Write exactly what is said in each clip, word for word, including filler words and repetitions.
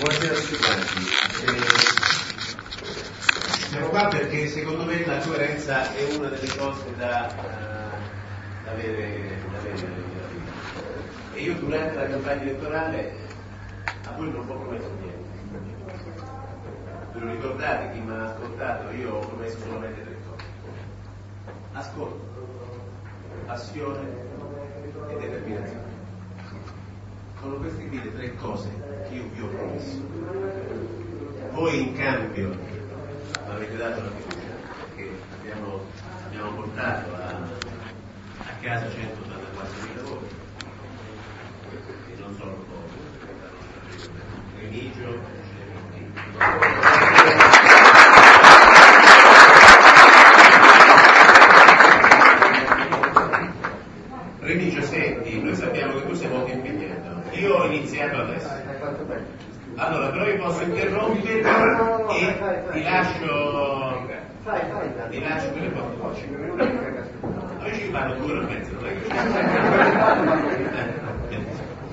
Buonasera a tutti quanti. Eh, siamo qua perché secondo me la coerenza è una delle cose da, uh, da avere da avere nella vita. E io durante la campagna elettorale a voi non ho promesso niente. Ve lo ricordate, chi mi ha ascoltato? Io ho promesso solamente tre cose: ascolto, passione e determinazione. Sono queste qui le tre cose che io vi ho promesso. Voi in cambio mi avete dato la fiducia, perché abbiamo, abbiamo portato a, a casa centottantaquattromila voti, e non sono pochi. Remigio, Remigio, senti, noi sappiamo che tu sei molto impegnato. Io ho iniziato adesso. Allora, però io posso interrompere e ti lascio ti lascio quelle poche voci. Noi ci fanno due ore e mezzo, non è che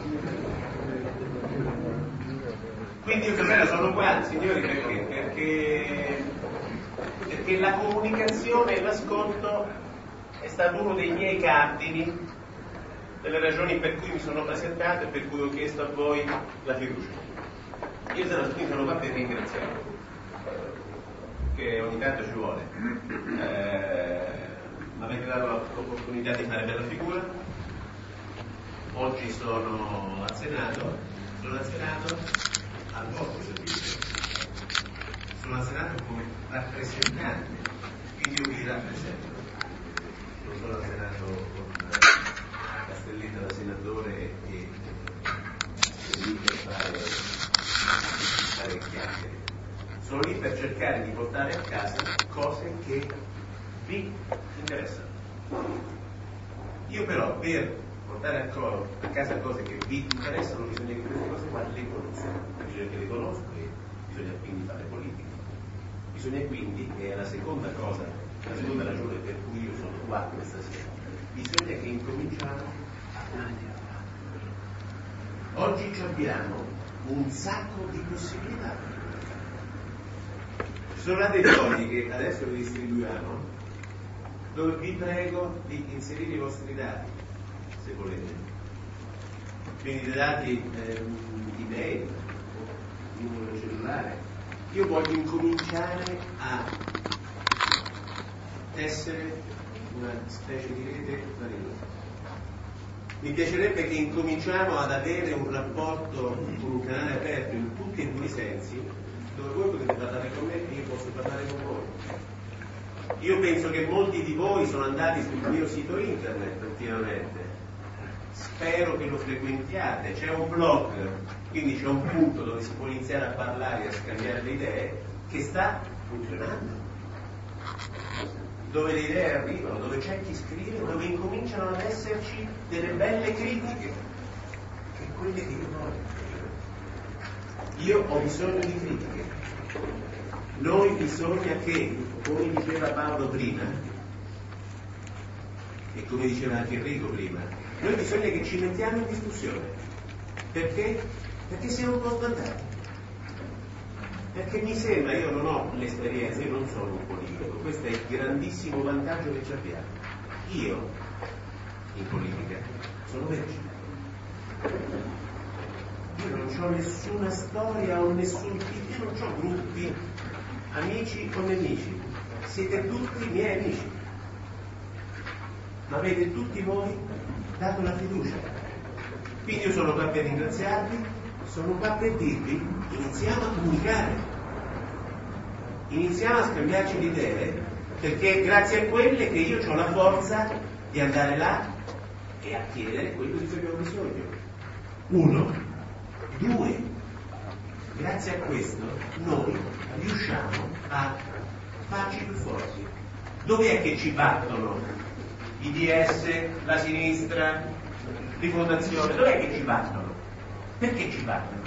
quindi io per sono qua, signori, perché? Perché perché la comunicazione e l'ascolto è stato uno dei miei cardini, delle ragioni per cui mi sono presentato e per cui ho chiesto a voi la fiducia. Io sono qua per ringraziarvi, che ogni tanto ci vuole. Eh, mi avete dato l'opportunità di fare bella figura. Oggi sono al Senato, sono al Senato al vostro servizio. Sono al Senato come rappresentante, quindi io vi rappresento. Non sono al Senato con la castelletta da senatore e, e, e lì per fare, fare chiacchiere. Sono lì per cercare di portare a casa cose che vi interessano. Io però per portare a, co- a casa cose che vi interessano bisogna che queste cose qua le conosco, bisogna che le conosco e bisogna quindi fare politica. Bisogna quindi, che è la seconda cosa, la seconda ragione per cui io sono qua questa sera, bisogna che incominciamo a comunicare. Oggi abbiamo un sacco di possibilità. Ci sono dei fogli che adesso vi distribuiamo, dove vi prego di inserire i vostri dati, se volete. Quindi dei dati ehm, email, numero cellulare. Io voglio incominciare a tessere una specie di rete vanillosa. Mi piacerebbe che incominciamo ad avere un rapporto con un canale aperto in tutti e due i sensi, dove voi potete parlare con me e io posso parlare con voi. Io penso che molti di voi sono andati sul mio sito internet ultimamente, spero che lo frequentiate, c'è un blog, quindi c'è un punto dove si può iniziare a parlare e a scambiare le idee, che sta funzionando, dove le idee arrivano, dove c'è chi scrive, dove incominciano ad esserci delle belle critiche, che è quelle che io voglio. Io ho bisogno di critiche. Noi bisogna che, come diceva Paolo prima, e come diceva anche Enrico prima, noi bisogna che ci mettiamo in discussione. Perché? Perché siamo un po' sbandati. Perché mi sembra, io non ho l'esperienza, io non sono un politico, questo è il grandissimo vantaggio che ci abbiamo. Io, in politica, sono vergine. Io non ho nessuna storia o nessun tipo, io non ho gruppi, amici o nemici. Siete tutti miei amici. Ma avete tutti voi dato la fiducia. Quindi io sono qua per ringraziarvi, sono qua per dirvi: iniziamo a comunicare, iniziamo a scambiarci le idee, perché è grazie a quelle che io ho la forza di andare là e a chiedere quello di cui abbiamo bisogno. Uno. Due. Grazie a questo noi riusciamo a farci più forti. Dov'è che ci battono i D S, la sinistra, Rifondazione? Dov'è che ci battono? Perché ci battono?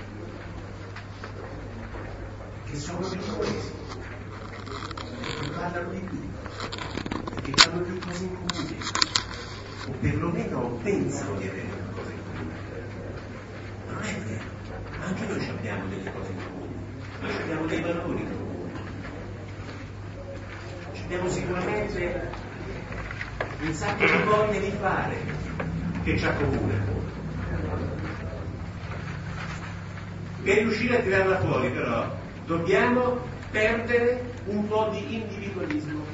Perché sono più coesi, perché parlano di più, perché hanno più cose in comune, o perlomeno pensano di avere più cose in comune. Non è vero, anche noi abbiamo delle cose in comune, noi abbiamo dei valori in comune, abbiamo sicuramente un sacco di voglia di fare che ci accomuna. Per riuscire a tirarla fuori però dobbiamo perdere un po' di individualismo.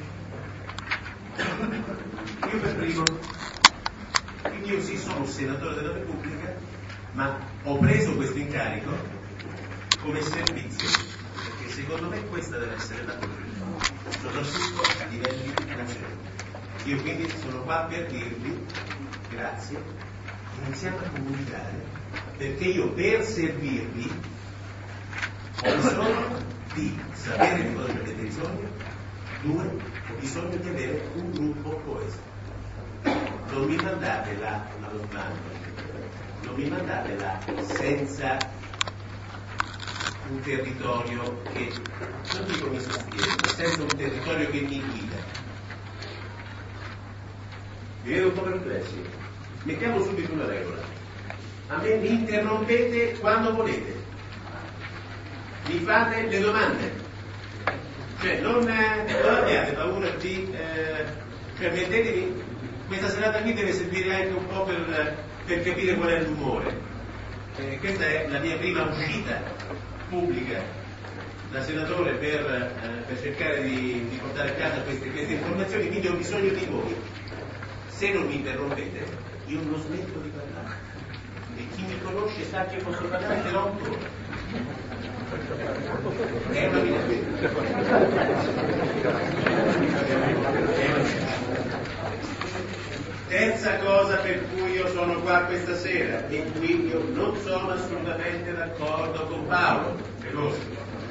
Io per primo, quindi io sì sono un senatore della Repubblica, ma ho preso questo incarico come servizio, perché secondo me questa deve essere la politica, soprattutto a livelli nazionali. Io quindi sono qua per dirvi grazie, iniziamo a comunicare, perché io per servirvi ho bisogno di sapere di cosa avete bisogno, due, ho bisogno di avere un gruppo coeso. Non mi mandate là allo sbando, non mi mandate là senza un territorio che, non dico mi sostiene, ma senza un territorio che mi guida. Vi vedo un po' perplessi. Mettiamo subito una regola. A me mi interrompete quando volete. Mi fate le domande. Cioè, non, non abbiate paura di... Eh, cioè, mettetevi... Questa serata qui deve servire anche un po' per, per capire qual è l'umore. Eh, questa è la mia prima uscita pubblica da senatore per, eh, per cercare di, di portare a casa queste, queste informazioni, quindi ho bisogno di voi. Se non mi interrompete, io non smetto di parlare. E chi mi conosce sa che posso parlare per otto ore. È una minaccia. Terza cosa per cui io sono qua questa sera, e qui io non sono assolutamente d'accordo con Paolo Veloso.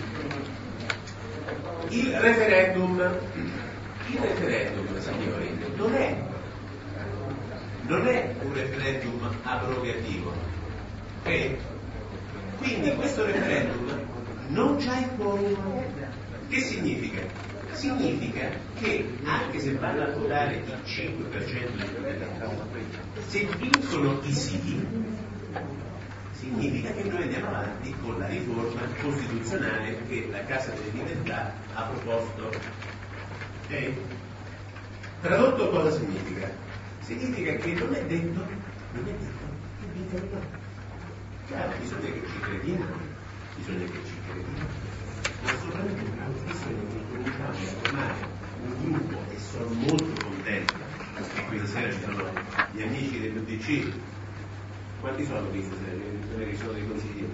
Il referendum, il referendum, signori, non è non è un referendum abrogativo. Okay? Quindi questo referendum non c'ha il quorum. Che significa? Significa che anche se vanno a votare il cinque per cento dei cittadini, se vincono i sì, significa che noi andiamo avanti con la riforma costituzionale che la Casa delle Libertà ha proposto. Okay? Tradotto cosa significa? Significa che non è detto, non è detto che vincano i no. Chiaro, bisogna che ci crediamo, bisogna che ci crediamo, ma soprattutto bisogna che cominciamo a formare un gruppo, e sono molto contento che questa sera ci sono gli amici dell'U D C. Quanti sono questa sera? Non è che sono dei consiglieri.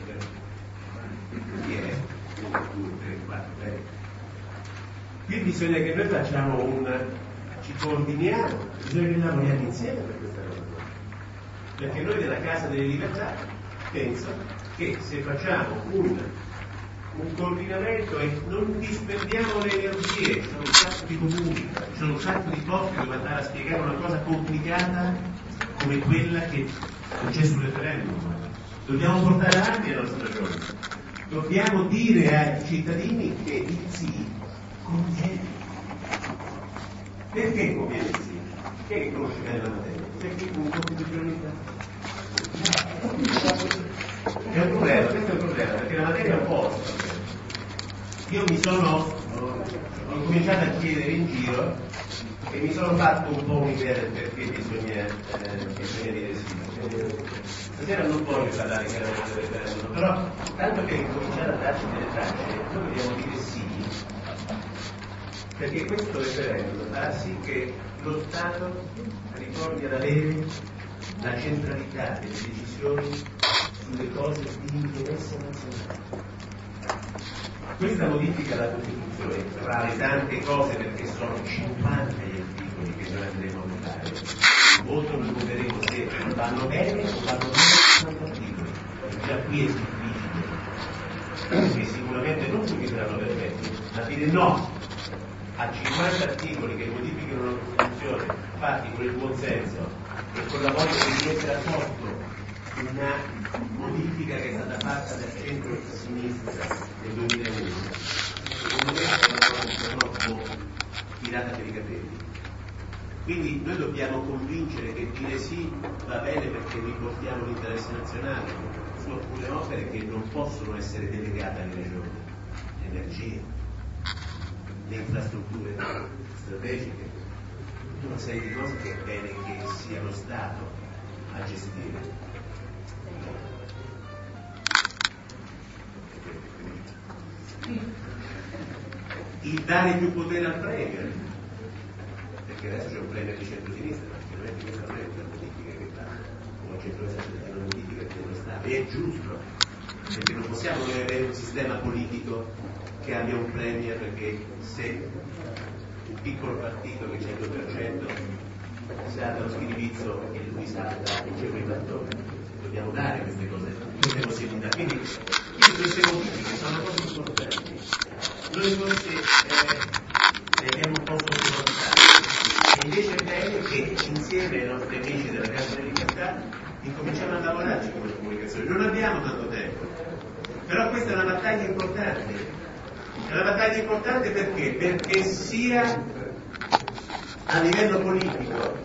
Chi è? uno, due, tre, quattro. Qui bisogna che noi facciamo un... ci coordiniamo, bisogna che lavoriamo insieme per questa cosa, perché noi della Casa delle Libertà penso che se facciamo un, un coordinamento e non disperdiamo le energie, ci sono un sacco di comuni, ci sono un sacco di posti dove andare a spiegare una cosa complicata come quella che non c'è sul referendum. Dobbiamo portare avanti la nostra ragione, dobbiamo dire ai cittadini che il sì conviene. Perché conviene il sì? Chi è che conosce bene la materia? C'è chi un costituzionalista? È un problema, questo è un problema, perché la materia è un po'. Io mi sono, ho cominciato a chiedere in giro e mi sono fatto un po' un'idea del perché bisogna, eh, bisogna dire sì. Stasera non voglio parlare chiaramente del referendum, però tanto che cominciare a darci delle tracce, noi vogliamo dire sì, perché questo referendum farà sì che lo Stato ritorni ad avere la centralità delle decisioni sulle cose di interesse nazionale. Questa modifica alla Costituzione, tra le tante cose, perché sono cinquanta gli articoli che noi andremo a votare, voto lo voteremo se vanno bene o vanno bene cinquanta articoli. Già qui è difficile, perché sicuramente non tutti saranno perfetti, ma dire no a cinquanta articoli che modificano la Costituzione, fatti con il buon senso e con la voglia di mettere a posto una modifica che è stata fatta dal centro e da sinistra nel duemilauno, secondo me è una cosa troppo tirata per i capelli. Quindi noi dobbiamo convincere che dire sì va bene perché riportiamo l'interesse nazionale, suo alcune opere che non possono essere delegate alle regioni, l'energia, le infrastrutture strategiche, una serie di cose che è bene che sia lo Stato a gestire. Il dare più potere al premier, perché adesso c'è un premier di centro-sinistra, ma sicuramente questa non è una modifica che fa, o il centro-sinistra è una modifica dello Stato, e è giusto, perché non possiamo avere un sistema politico che abbia un premier che se un piccolo partito che c'è il due per cento salta lo schiribizzo e lui salta il giro di battone. Dobbiamo dare queste cose, queste possibilità. Quindi, quindi queste modifiche sono cose importanti. Noi forse eh, le abbiamo un po' sottovalutare. E invece è meglio che insieme ai nostri amici della Casa delle Libertà incominciamo a lavorarci con le comunicazioni. Non abbiamo tanto tempo, però questa è una battaglia importante. È una battaglia importante perché? Perché sia a livello politico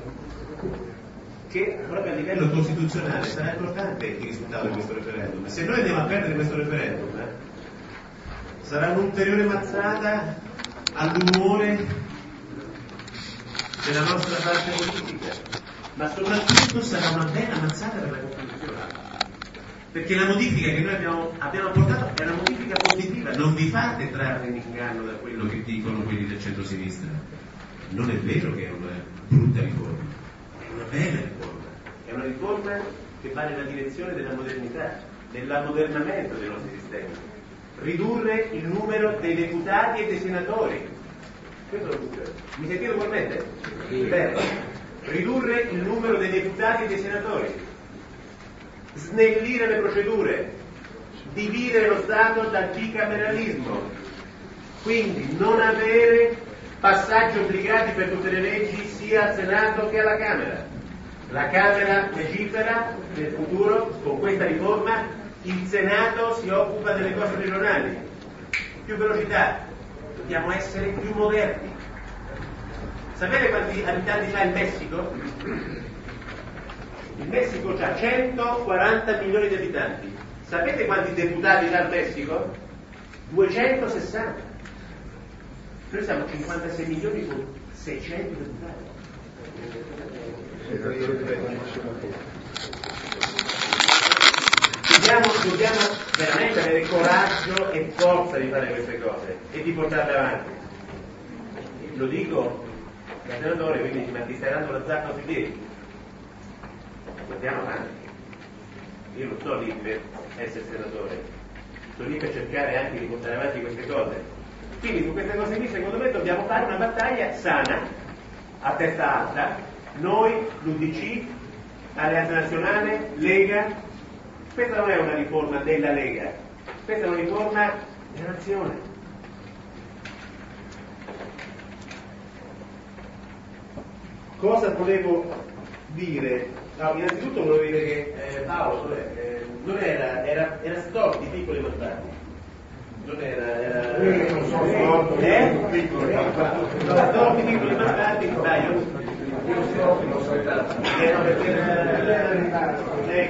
che proprio a livello costituzionale sarà importante il risultato di questo referendum. Se noi andiamo a perdere questo referendum, eh, sarà un'ulteriore mazzata all'umore della nostra parte politica, ma soprattutto sarà una bella mazzata per la Costituzione. Perché la modifica che noi abbiamo, abbiamo portato è una modifica positiva, non vi fate trarre in inganno da quello che dicono quelli del centro-sinistra. Non è vero che è una brutta riforma, è una bella riforma, è una riforma che va nella direzione della modernità, dell'ammodernamento dei nostri sistemi. Ridurre il numero dei deputati e dei senatori. Questo lo dico. Mi sentite ugualmente? Sì. Bene. Ridurre il numero dei deputati e dei senatori. Snellire le procedure. Dividere lo Stato dal bicameralismo. Quindi non avere passaggi obbligati per tutte le leggi sia al Senato che alla Camera. La Camera legifera nel futuro con questa riforma. Il Senato si occupa delle cose regionali. Più velocità. Dobbiamo essere più moderni. Sapete quanti abitanti ha il Messico? Il Messico ha centoquaranta milioni di abitanti. Sapete quanti deputati ha il Messico? duecentosessanta. Noi siamo cinquantasei milioni con seicento deputati. Dobbiamo, dobbiamo veramente avere coraggio e forza di fare queste cose e di portarle avanti. Lo dico da senatore, quindi mi stai dando la zappa sui piedi. Andiamo avanti. Io non sto lì per essere senatore, sto lì per cercare anche di portare avanti queste cose. Quindi su queste cose qui secondo me dobbiamo fare una battaglia sana, a testa alta, noi, l'U D C, Alleanza Nazionale, Lega. Questa non è una riforma della Lega, questa è una riforma della nazione. Cosa volevo dire? No, innanzitutto volevo dire che eh, Paolo eh, non era, era, era storti piccoli mandati. Non era, era eh, non sono storti eh? piccoli mandati. No, storti piccoli mandati, dai, io io storti non so tanto. Eh no, perché lei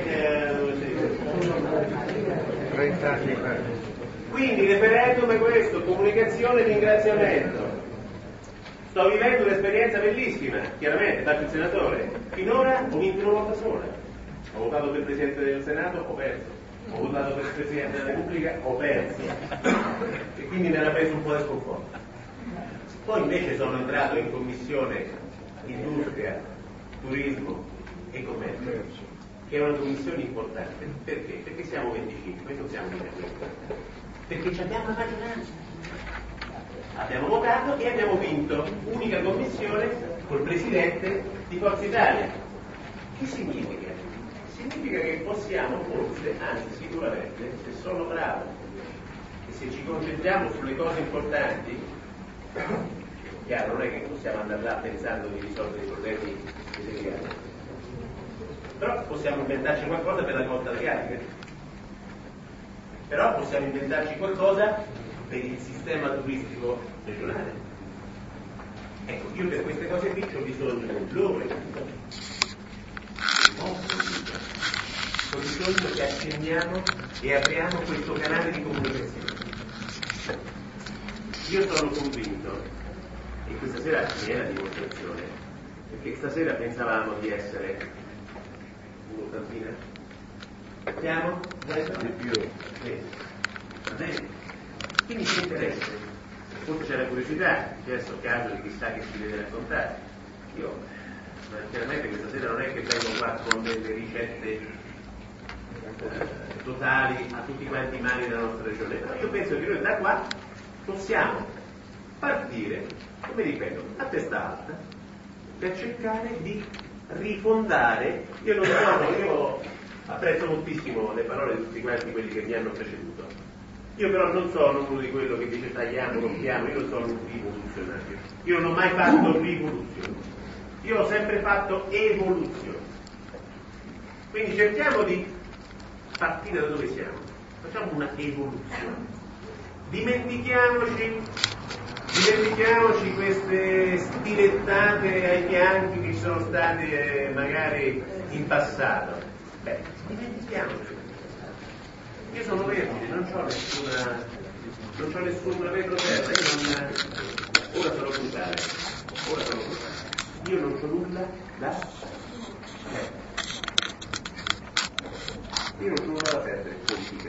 trenta anni fa. Quindi il referendum è questo, comunicazione e ringraziamento. Sto vivendo un'esperienza bellissima, chiaramente, faccio il senatore. Finora ho vinto una volta sola. Ho votato per il Presidente del Senato, ho perso. Ho votato per il Presidente della Repubblica, ho perso. E quindi mi era preso un po' di sconforto. Poi invece sono entrato in commissione industria, turismo e commercio, che è una commissione importante. Perché? Perché siamo venticinque, non siamo venticinque. Perché ci abbiamo la maggioranza. Abbiamo votato e abbiamo vinto unica commissione col presidente di Forza Italia. Che significa? Significa che possiamo forse, anzi sicuramente, se sono bravo e se ci concentriamo sulle cose importanti, chiaro, non è che possiamo andare là pensando di risolvere i problemi italiani, però possiamo inventarci qualcosa per la costa adriatica, però possiamo inventarci qualcosa per il sistema turistico regionale. Ecco, io per queste cose qui ho bisogno di loro, bisogno che accendiamo e apriamo questo canale di comunicazione. Io sono convinto, e questa sera ce n'è la dimostrazione, perché stasera pensavamo di essere un'ottantina. Siamo? Di più. Sì. Va bene. Quindi c'è interesse. Forse c'è la curiosità, adesso caso di chissà che si deve raccontare. Io, ma chiaramente questa sera non è che vengo qua con delle ricette eh, totali a tutti quanti i mali della nostra regione, però io penso che noi da qua possiamo partire, come ripeto, a testa alta, per cercare di rifondare. Io non so, io apprezzo moltissimo le parole di tutti quanti quelli che mi hanno preceduto. Io però non sono uno di quello che dice tagliamo, rompiamo, io non sono un rivoluzionario. Io non ho mai fatto rivoluzione. Io ho sempre fatto evoluzione. Quindi cerchiamo di partire da dove siamo. Facciamo una evoluzione. Dimentichiamoci, dimentichiamoci queste stilettate ai fianchi che ci sono state eh, magari in passato. Beh, dimentichiamoci. Io sono vergine, non ho nessuna, non ho nessun retroterra, io non, ora sono brutale, ora sono brutale. Io non ho nulla da perdere. Io non ho nulla da perdere, politica.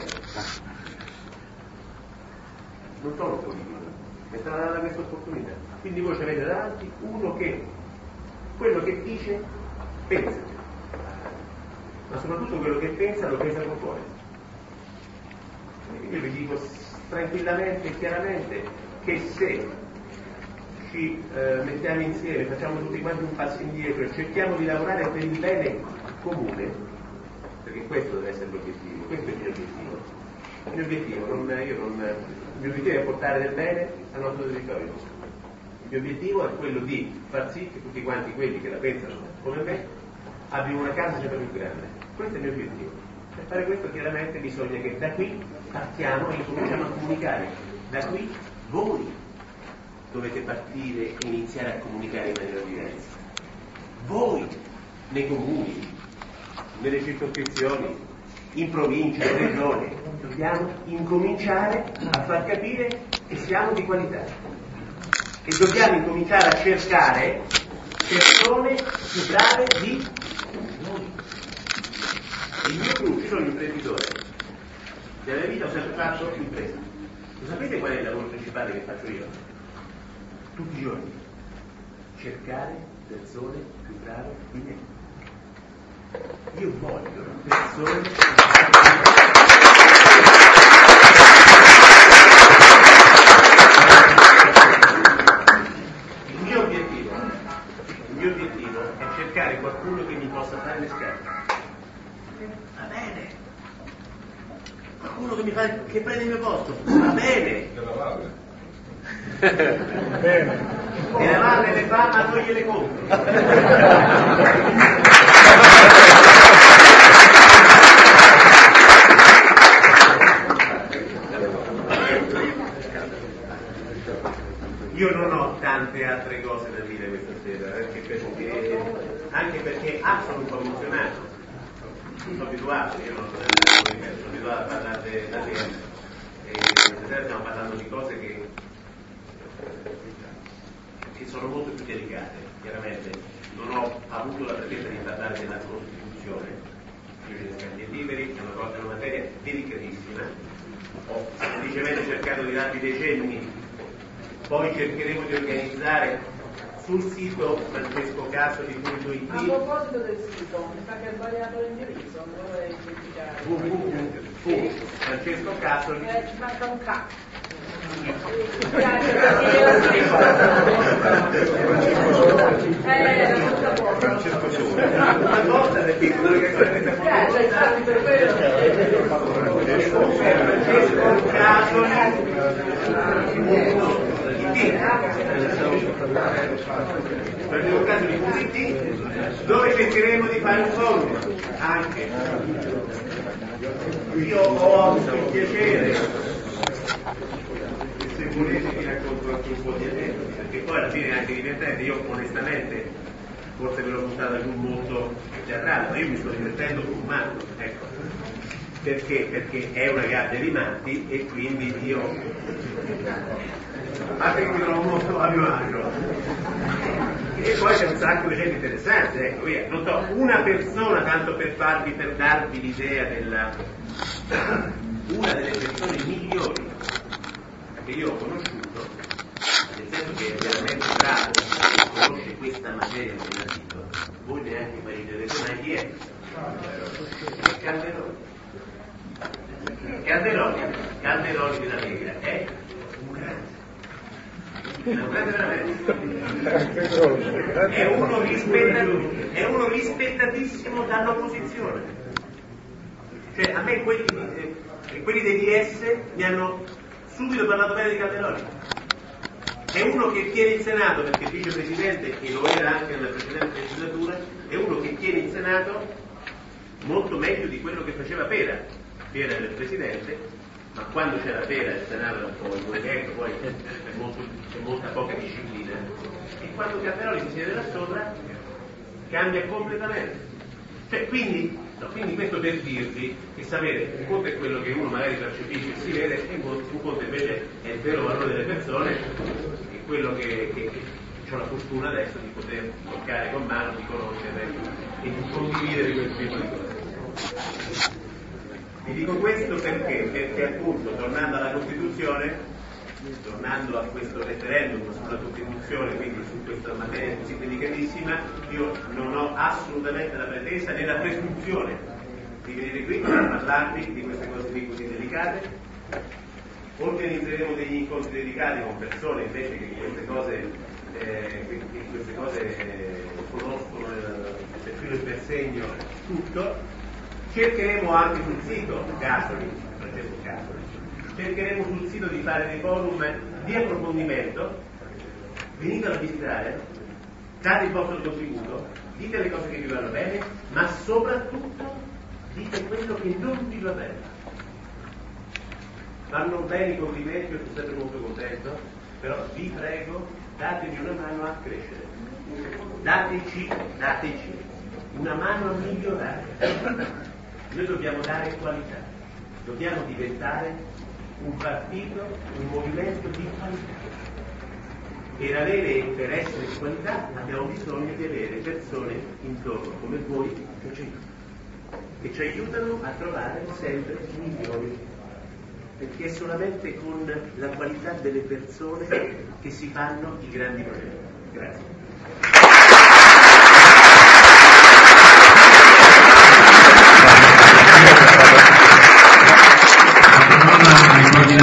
Non sono politico, mi è stata data questa opportunità. Quindi voi ci avete davanti uno che quello che dice pensa, ma soprattutto quello che pensa lo pensa con cuore. Io vi dico tranquillamente e chiaramente che se ci eh, mettiamo insieme, facciamo tutti quanti un passo indietro e cerchiamo di lavorare per il bene comune, perché questo deve essere l'obiettivo, questo è il mio obiettivo. Il mio obiettivo, non, io non, il mio obiettivo è portare del bene al nostro territorio. Il mio obiettivo è quello di far sì che tutti quanti quelli che la pensano come me abbiano una casa sempre più grande. Questo è il mio obiettivo. Per fare questo chiaramente bisogna che da qui partiamo e cominciamo a comunicare. Da qui voi dovete partire e iniziare a comunicare in maniera diversa. Voi, nei comuni, nelle circoscrizioni, in provincia, in regione, dobbiamo incominciare a far capire che siamo di qualità. E dobbiamo incominciare a cercare persone più brave di noi. Il mio gruppo, io sono un imprenditore, nella mia vita ho sempre fatto impresa. Lo sapete qual è il lavoro principale che faccio io? Tutti i giorni. Cercare persone più brave di me. Io voglio persone più brave. Il mio obiettivo, il mio obiettivo è cercare qualcuno che mi possa fare le scarpe. Va bene, qualcuno che mi fa, che prende il mio posto, va bene. Della valle. Bene. E la valle le fa, ma non gliele compro. Io non ho tante altre cose da dire questa sera, perché, perché, anche perché ah, sono un po' emozionato. Sono abituato, io non sono, sono abituato a parlare da te e stasera stiamo parlando di cose che, che sono molto più delicate. Chiaramente non ho avuto la pretesa di parlare della Costituzione, io dei scambi liberi, è una cosa, è una materia delicatissima. Ho semplicemente cercato di darvi dei cenni, poi cercheremo di organizzare sul sito Francesco Casoli punto it. A proposito del sito, mi sa che è sbagliato l'indirizzo, non vorrei criticare. w w w punto francesco casoli Eh, ci manca un K. Francesco Sole. una volta perché quello che sarebbe Francesco Casoli Francesco Casoli punto it, dove cercheremo di fare un forum anche. Io ho avuto il piacere, se volete vi racconto anche un po' di aneddoti, perché poi alla fine è anche divertente. Io onestamente forse ve l'ho buttata giù molto teatrale, ma io mi sto divertendo con un matto, ecco. Perché? Perché è una gabbia di matti e quindi io ma che mi trovo molto a mio agio. E poi c'è un sacco di gente interessante, ecco, via. Non so, una persona, tanto per farvi, per darvi l'idea della una delle persone migliori che io ho conosciuto, nel senso che è veramente bravo e conosce questa materia del dito, voi neanche immaginerete mai chi è. È Calderoli. Calderoli, Calderoli della Lega è un grande. Un grande veramente. È uno, rispettato, è uno rispettatissimo dall'opposizione. Cioè a me quelli, eh, quelli dei D S mi hanno subito parlato bene di Calderoli. È uno che tiene il Senato perché è vicepresidente e lo era anche nella precedente legislatura, è uno che tiene il Senato molto meglio di quello che faceva Pera. Pera era il presidente, ma quando c'era Pera il Senato era un po' il poi c'è, molto, c'è molta poca disciplina, e quando Calderoli si siede là sopra cambia completamente. Cioè, quindi, no, quindi questo per dirvi che sapere, un conto è quello che uno magari percepisce e si vede, e un conto invece è il vero valore delle persone, è quello che, che, che ho la fortuna adesso di poter toccare con mano, di conoscere e di condividere questo tipo di cose. Vi dico questo perché? Perché appunto, tornando alla Costituzione, tornando a questo referendum sulla Costituzione, quindi su questa materia così delicatissima, io non ho assolutamente la pretesa né la presunzione di venire qui a parlarvi di queste cose qui così delicate. Organizzeremo degli incontri dedicati con persone invece che queste cose, eh, che, che queste cose eh, conoscono per filo e per segno tutto. Cercheremo anche sul sito Casoli, Francesco Casoli, cercheremo sul sito di fare dei forum di approfondimento. Venitelo a visitare, date il vostro contributo, dite le cose che vi vanno bene, ma soprattutto dite quello che non vi va bene. Vanno bene i complimenti, io sono sempre molto contento, però vi prego, datemi una mano a crescere. Dateci, dateci una mano a migliorare. Noi dobbiamo dare qualità, dobbiamo diventare un partito, un movimento di qualità. Per avere, per essere di qualità abbiamo bisogno di avere persone intorno come voi che ci aiutano, che ci aiutano a trovare sempre migliori, perché è solamente con la qualità delle persone che si fanno i grandi progetti. Grazie.